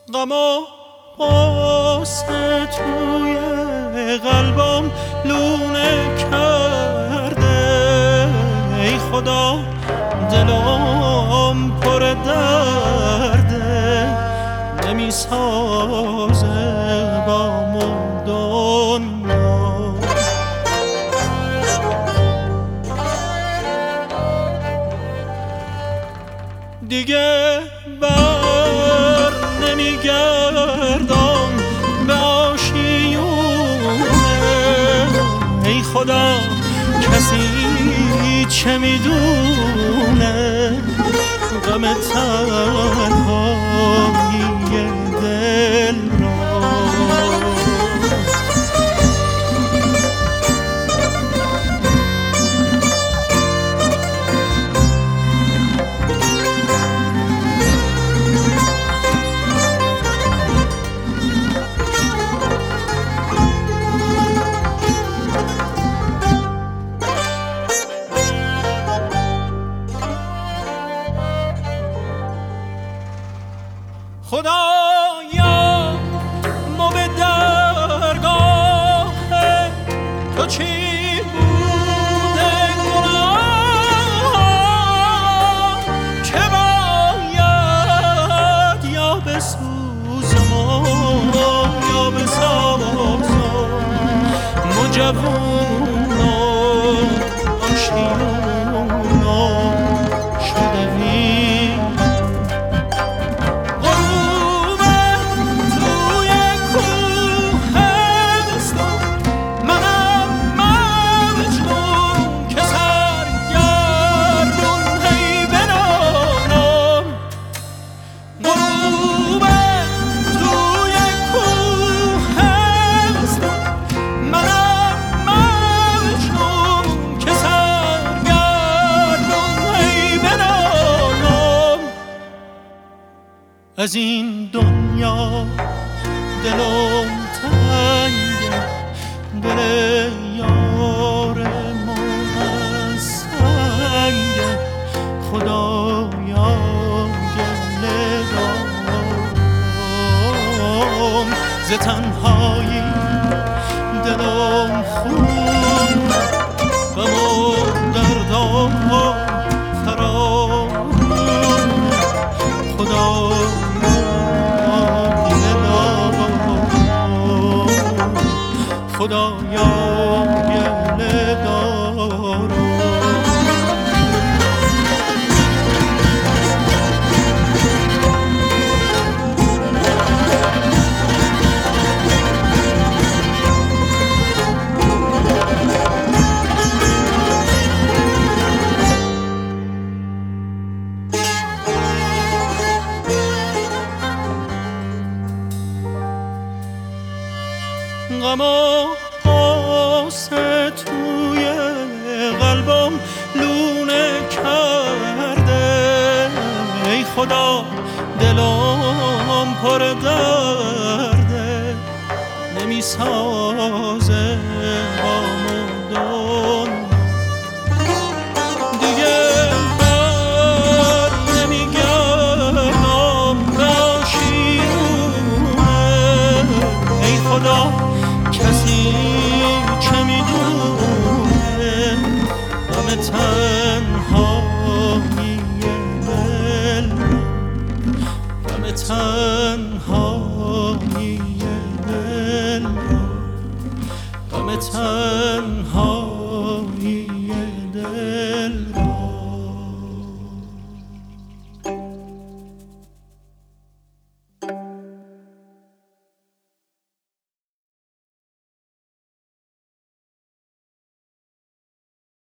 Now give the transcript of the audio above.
غم و غصه توی قلبم لونه کرده، ای خدا دلم پر درده، نمی سازه با دنیا. دیگه بر نمیگردم به آشیونه، ای خدا کسی چه میدونه غم تنهایی دل را. خدایا ما به درگاه تو چی بوده گناه، چه باید یا بسوزم یا بسازم، ما جوونان آشیونان شدویم. از این دنیا دلم تنگه، دل یار من سنگه، خدایا گله دارم ز تنهایی دلم خون، غم و دردم فرامون، خدا خدایا گله دارم. غم و غصه توی قلبم لونه کرده، ای خدا دلم پر درده، نمی سازه با دنیا. دیگه بر نمیگردم به آشیونه، ای خدا کسی چه میدونه غم تنهایی دل را، غم تنهایی دل را، غم تنهایی